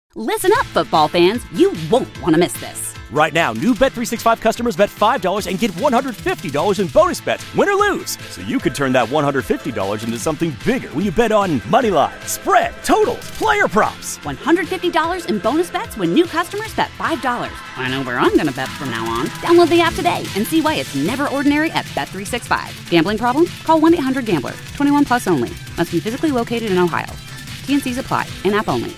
Listen up, football fans. You won't want to miss this. Right now, new Bet365 customers bet $5 and get $150 in bonus bets, win or lose. So you could turn that $150 into something bigger when you bet on money line, spread, totals, player props. $150 in bonus bets when new customers bet $5. I know where I'm going to bet from now on. Download the app today and see why it's never ordinary at Bet365. Gambling problem? Call 1-800-GAMBLER. 21 plus only. Must be physically located in Ohio. T&Cs apply. In-app only.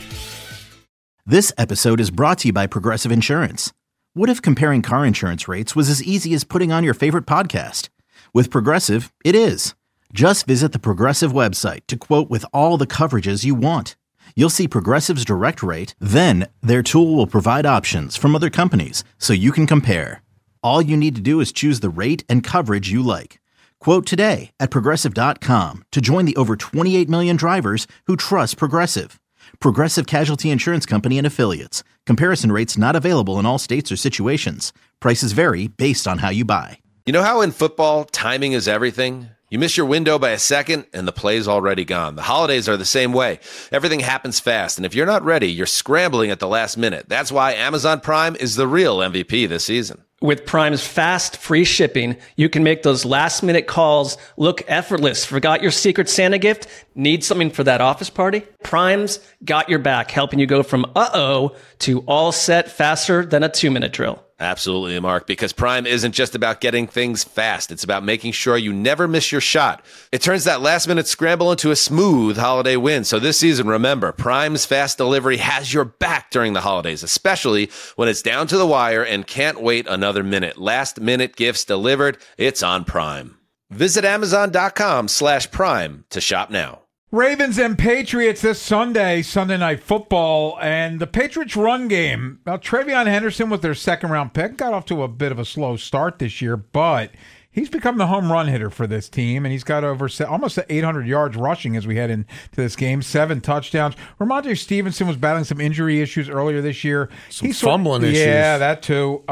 This episode is brought to you by Progressive Insurance. What if comparing car insurance rates was as easy as putting on your favorite podcast? With Progressive, it is. Just visit the Progressive website to quote with all the coverages you want. You'll see Progressive's direct rate, then their tool will provide options from other companies so you can compare. All you need to do is choose the rate and coverage you like. Quote today at Progressive.com to join the over 28 million drivers who trust Progressive. Progressive Casualty Insurance Company and Affiliates. Comparison rates not available in all states or situations. Prices vary based on how you buy. You know how in football, timing is everything? You miss your window by a second, and the play's already gone. The holidays are the same way. Everything happens fast, and if you're not ready, you're scrambling at the last minute. That's why Amazon Prime is the real MVP this season. With Prime's fast, free shipping, you can make those last-minute calls look effortless. Forgot your Secret Santa gift? Need something for that office party? Prime's got your back, helping you go from uh-oh to all set faster than a 2-minute drill. Absolutely, Mark, because Prime isn't just about getting things fast. It's about making sure you never miss your shot. It turns that last-minute scramble into a smooth holiday win. So this season, remember, Prime's fast delivery has your back during the holidays, especially when it's down to the wire and can't wait another minute. Last-minute gifts delivered, it's on Prime. Visit Amazon.com/Prime to shop now. Ravens and Patriots this Sunday Night Football, and the Patriots run game. Well, Travion Henderson was their second-round pick. Got off to a bit of a slow start this year, but he's become the home run hitter for this team, and he's got over almost 800 yards rushing as we head into this game, 7 touchdowns. Rhamondre Stevenson was battling some injury issues earlier this year. Some fumbling issues. Yeah, that too.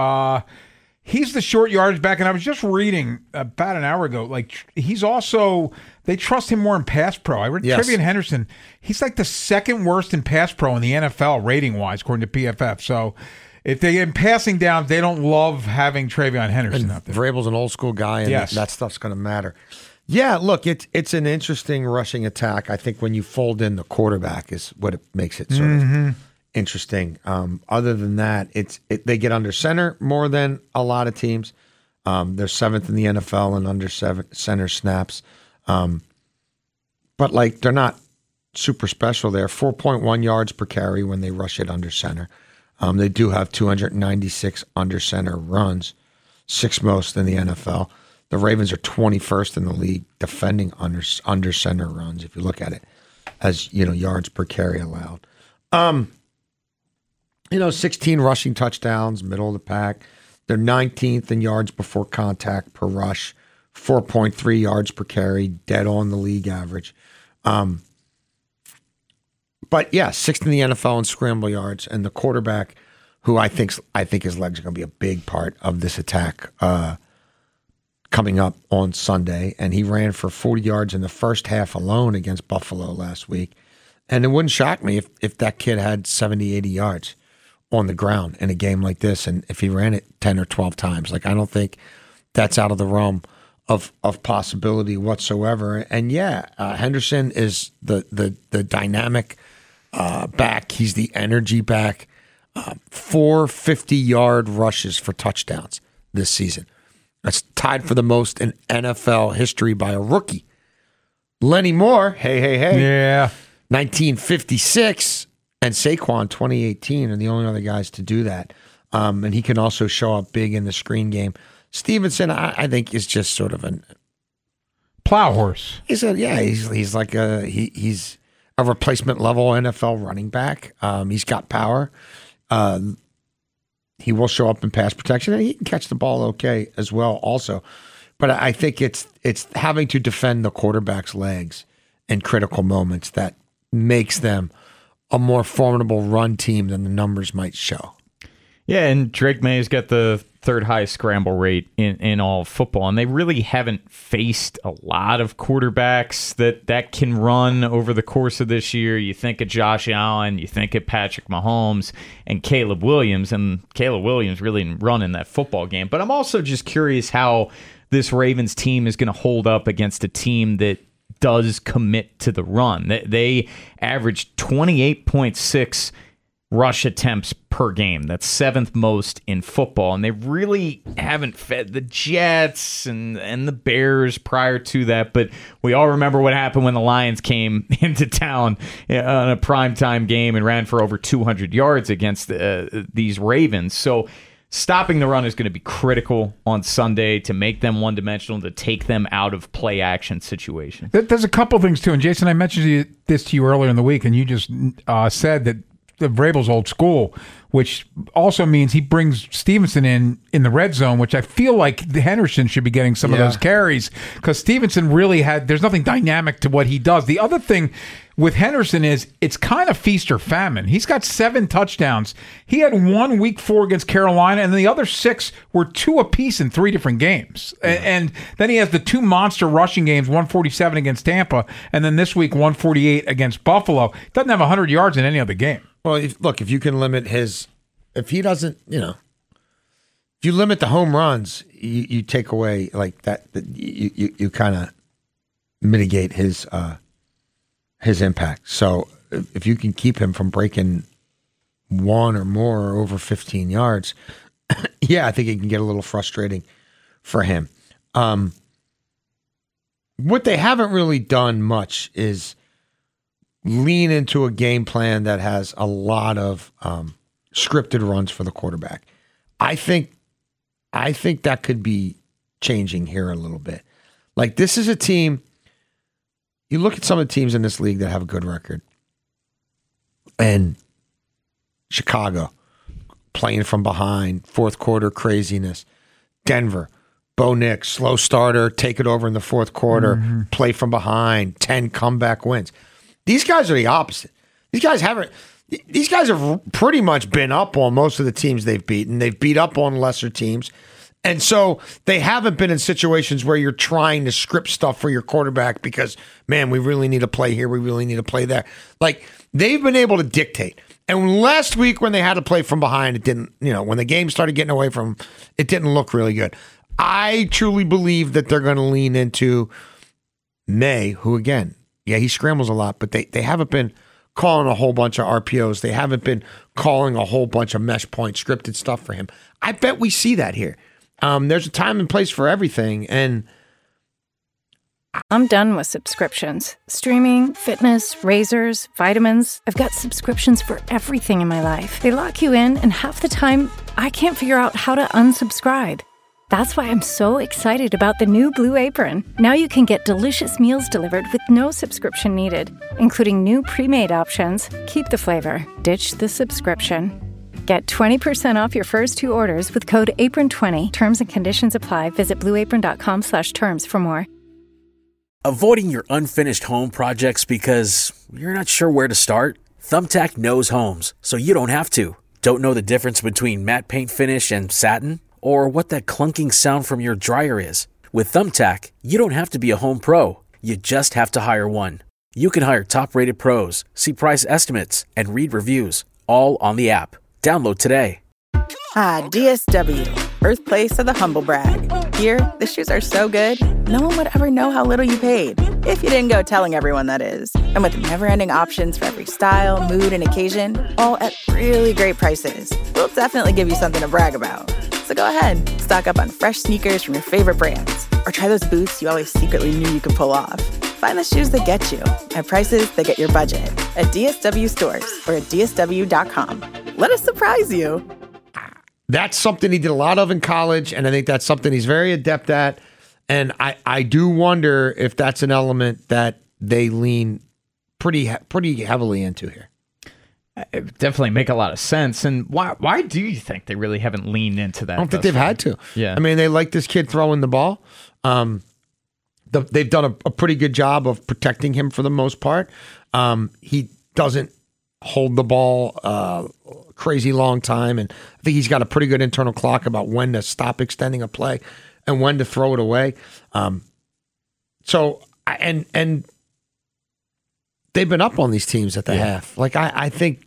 He's the short yardage back, and I was just reading about an hour ago, like he's also, they trust him more in pass pro. I read Travion Henderson, he's like the second worst in pass pro in the NFL rating-wise, according to PFF. So if they get passing down, they don't love having Travion Henderson out there. Vrabel's an old-school guy, and that stuff's going to matter. Yeah, look, it's an interesting rushing attack. I think when you fold in the quarterback is what it makes it sort of interesting. Other than that, they get under center more than a lot of teams. They're 7th in the NFL in under center snaps. But like they're not super special there. 4.1 yards per carry when they rush it under center. They do have 296 under center runs, 6th most in the NFL. The Ravens are 21st in the league defending under center runs, if you look at it as, yards per carry allowed. 16 rushing touchdowns, middle of the pack. They're 19th in yards before contact per rush, 4.3 yards per carry, dead on the league average. But yeah, 6th in the NFL in scramble yards, and the quarterback, who I think his legs are going to be a big part of this attack coming up on Sunday. And he ran for 40 yards in the first half alone against Buffalo last week. And it wouldn't shock me if that kid had 70, 80 yards on the ground in a game like this, and if he ran it 10 or 12 times. Like, I don't think that's out of the realm of possibility whatsoever. And Henderson is the dynamic back. He's the energy back. 4 50-yard rushes for touchdowns this season. That's tied for the most in NFL history by a rookie. Lenny Moore, hey. Yeah. 1956, and Saquon 2018 are the only other guys to do that. And he can also show up big in the screen game. Stevenson, I think, is just sort of a plow horse. He's like he's a replacement level NFL running back. He's got power. He will show up in pass protection, and he can catch the ball okay as well also. But I think it's having to defend the quarterback's legs in critical moments that makes them a more formidable run team than the numbers might show. Yeah, and Drake May's got the third highest scramble rate in all of football, and they really haven't faced a lot of quarterbacks that can run over the course of this year. You think of Josh Allen, you think of Patrick Mahomes, and Caleb Williams, and Caleb Williams really didn't run in that football game. But I'm also just curious how this Ravens team is going to hold up against a team that does commit to the run. They averaged 28.6 rush attempts per game. That's 7th most in football, and they really haven't fed the Jets and the Bears prior to that. But we all remember what happened when the Lions came into town on a primetime game and ran for over 200 yards against these Ravens. So stopping the run is going to be critical on Sunday to make them one-dimensional, to take them out of play-action situations. There's a couple things, too. And, Jason, I mentioned this to you earlier in the week, and you just said that Vrabel's old school, which also means he brings Stevenson in the red zone, which I feel like Henderson should be getting some of those carries, because Stevenson really there's nothing dynamic to what he does. The other thing with Henderson is it's kind of feast or famine. He's got 7 touchdowns. He had one week 4 against Carolina, and the other 6 were 2 apiece in 3 different games. Yeah. And then he has the 2 monster rushing games, 147 against Tampa, and then this week 148 against Buffalo. He doesn't have 100 yards in any other game. Well, if you can limit if he doesn't, if you limit the home runs, you take away like that you kind of mitigate his impact. So if you can keep him from breaking 1 or more or over 15 yards, yeah, I think it can get a little frustrating for him. What they haven't really done much is lean into a game plan that has a lot of scripted runs for the quarterback. I think that could be changing here a little bit. Like, this is a team, you look at some of the teams in this league that have a good record. And Chicago, playing from behind, fourth quarter craziness. Denver, Bo Nix, slow starter, take it over in the fourth quarter, play from behind, 10 comeback wins. These guys are the opposite. These guys have pretty much been up on most of the teams they've beaten. They've beat up on lesser teams. And so they haven't been in situations where you're trying to script stuff for your quarterback because, man, we really need to play here. We really need to play there. Like, they've been able to dictate. And last week when they had to play from behind, it didn't, when the game started getting away from them, it didn't look really good. I truly believe that they're going to lean into May, who, again, yeah, he scrambles a lot, but they haven't been calling a whole bunch of RPOs. They haven't been calling a whole bunch of mesh point scripted stuff for him. I bet we see that here. There's a time and place for everything, and I'm done with subscriptions. Streaming, fitness, razors, vitamins. I've got subscriptions for everything in my life. They lock you in, and half the time, I can't figure out how to unsubscribe. That's why I'm so excited about the new Blue Apron. Now you can get delicious meals delivered with no subscription needed, including new pre-made options. Keep the flavor, ditch the subscription. Get 20% off your first 2 orders with code APRON20. Terms and conditions apply. Visit blueapron.com/terms for more. Avoiding your unfinished home projects because you're not sure where to start? Thumbtack knows homes, so you don't have to. Don't know the difference between matte paint finish and satin? Or what that clunking sound from your dryer is? With Thumbtack, you don't have to be a home pro. You just have to hire one. You can hire top-rated pros, see price estimates, and read reviews, all on the app. Download today. DSW, birthplace of the humble brag. Here, the shoes are so good, no one would ever know how little you paid. If you didn't go telling everyone, that is. And with never-ending options for every style, mood, and occasion, all at really great prices, we'll definitely give you something to brag about. So go ahead, stock up on fresh sneakers from your favorite brands, or try those boots you always secretly knew you could pull off. Find the shoes that get you at prices that get your budget at DSW stores or at DSW.com. Let us surprise you. That's something he did a lot of in college, and I think that's something he's very adept at. And I do wonder if that's an element that they lean pretty heavily into here. It definitely make a lot of sense. And why do you think they really haven't leaned into that? I don't think they've had to. Yeah. I mean, they like this kid throwing the ball. They've done a pretty good job of protecting him for the most part. He doesn't hold the ball crazy long time, and I think he's got a pretty good internal clock about when to stop extending a play and when to throw it away. And they've been up on these teams at the half. Like, I think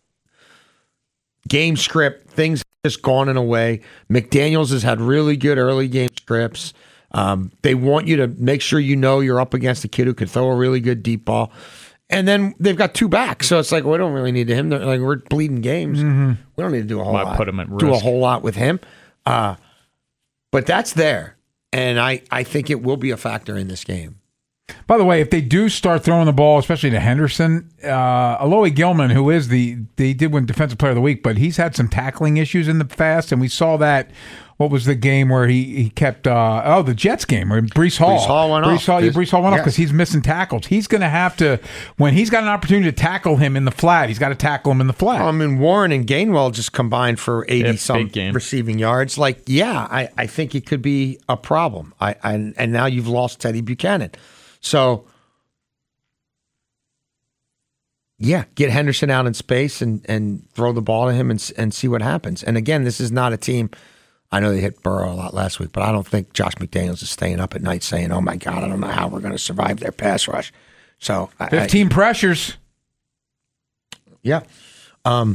game script, things just gone in a way. McDaniels has had really good early game scripts. They want you to make sure you know you're up against a kid who could throw a really good deep ball. And then they've got two backs, so it's like we don't really need him. They're like, we're bleeding games. Mm-hmm. We don't need to do a whole lot. Put him at risk. Do a whole lot with him. But that's there, and I think it will be a factor in this game. By the way, if they do start throwing the ball, especially to Henderson, Alohi Gilman, who is they did win Defensive Player of the Week, but he's had some tackling issues in the past, and we saw that. What was the game where he kept? The Jets game where Breece Hall went off. Breece Hall went off because he's missing tackles. He's going to have to, when he's got an opportunity to tackle him in the flat, he's got to tackle him in the flat. I mean, Warren and Gainwell just combined for 80-some receiving yards. Like, I think it could be a problem. And now you've lost Teddy Buchanan. So, get Henderson out in space and throw the ball to him and see what happens. And again, this is not a team. I know they hit Burrow a lot last week, but I don't think Josh McDaniels is staying up at night saying, oh, my God, I don't know how we're going to survive their pass rush. So 15 pressures. Yeah. I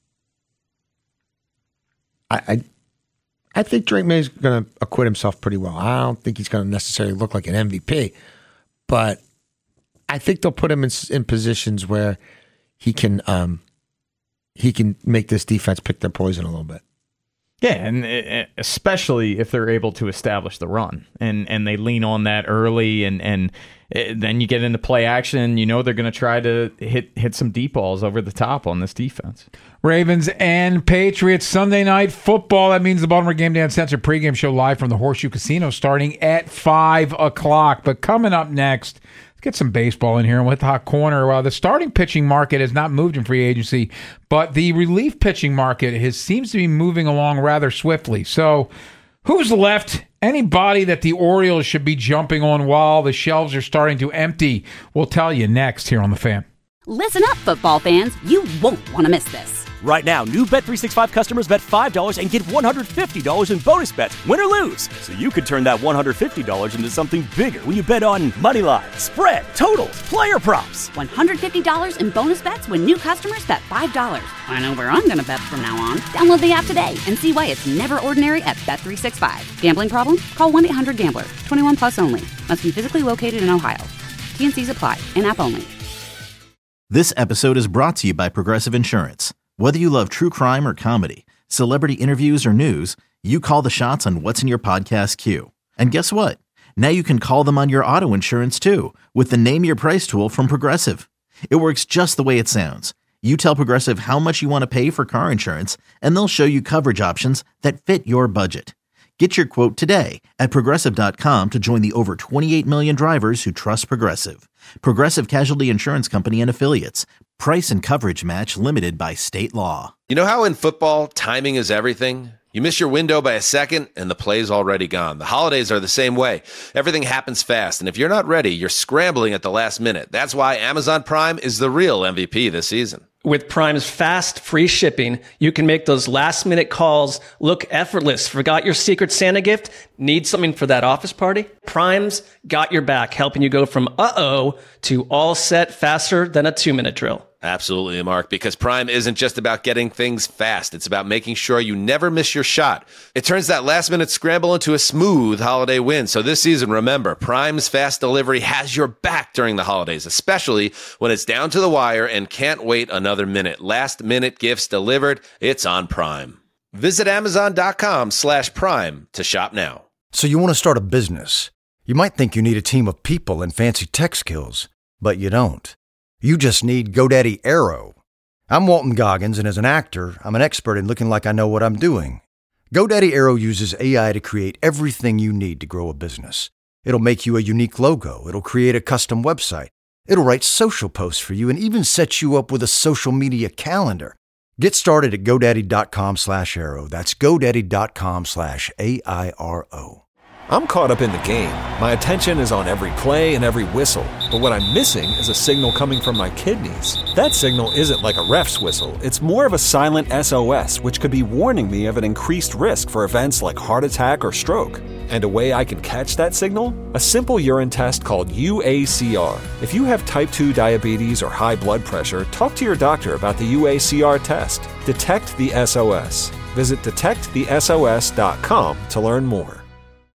think Drake May's going to acquit himself pretty well. I don't think he's going to necessarily look like an MVP, but I think they'll put him in positions where he can make this defense pick their poison a little bit. Yeah, and especially if they're able to establish the run, and they lean on that early, and then you get into play action. You know they're going to try to hit some deep balls over the top on this defense. Ravens and Patriots Sunday Night Football. That means the Baltimore Game Day Uncensored pregame show live from the Horseshoe Casino starting at 5 o'clock. But coming up next, let's get some baseball in here. And with the hot corner, the starting pitching market has not moved in free agency, but the relief pitching market seems to be moving along rather swiftly. So who's left? Anybody that the Orioles should be jumping on while the shelves are starting to empty? We'll tell you next here on The Fan. Listen up, football fans. You won't want to miss this. Right now, new Bet365 customers bet $5 and get $150 in bonus bets, win or lose. So you could turn that $150 into something bigger when you bet on money line, spread, totals, player props. $150 in bonus bets when new customers bet $5. I know where I'm going to bet from now on. Download the app today and see why it's never ordinary at Bet365. Gambling problem? Call 1-800-GAMBLER. 21 plus only. Must be physically located in Ohio. T&Cs apply. In-app only. This episode is brought to you by Progressive Insurance. Whether you love true crime or comedy, celebrity interviews or news, you call the shots on what's in your podcast queue. And guess what? Now you can call them on your auto insurance too with the Name Your Price tool from Progressive. It works just the way it sounds. You tell Progressive how much you want to pay for car insurance, and they'll show you coverage options that fit your budget. Get your quote today at Progressive.com to join the over 28 million drivers who trust Progressive. Progressive Casualty Insurance Company and Affiliates. Price and coverage match limited by state law. You know how in football, timing is everything? You miss your window by a second, and the play's already gone. The holidays are the same way. Everything happens fast, and if you're not ready, you're scrambling at the last minute. That's why Amazon Prime is the real MVP this season. With Prime's fast, free shipping, you can make those last-minute calls look effortless. Forgot your Secret Santa gift? Need something for that office party? Prime's got your back, helping you go from uh-oh to all set faster than a 2-minute drill. Absolutely, Mark, because Prime isn't just about getting things fast. It's about making sure you never miss your shot. It turns that last-minute scramble into a smooth holiday win. So this season, remember, Prime's fast delivery has your back during the holidays, especially when it's down to the wire and can't wait another minute. Last-minute gifts delivered. It's on Prime. Visit Amazon.com/Prime to shop now. So you want to start a business. You might think you need a team of people and fancy tech skills, but you don't. You just need GoDaddy Aero. I'm Walton Goggins, and as an actor, I'm an expert in looking like I know what I'm doing. GoDaddy Aero uses AI to create everything you need to grow a business. It'll make you a unique logo. It'll create a custom website. It'll write social posts for you and even set you up with a social media calendar. Get started at GoDaddy.com/Aero. That's GoDaddy.com/AIRO. I'm caught up in the game. My attention is on every play and every whistle. But what I'm missing is a signal coming from my kidneys. That signal isn't like a ref's whistle. It's more of a silent SOS, which could be warning me of an increased risk for events like heart attack or stroke. And a way I can catch that signal? A simple urine test called UACR. If you have type 2 diabetes or high blood pressure, talk to your doctor about the UACR test. Detect the SOS. Visit detectthesos.com to learn more.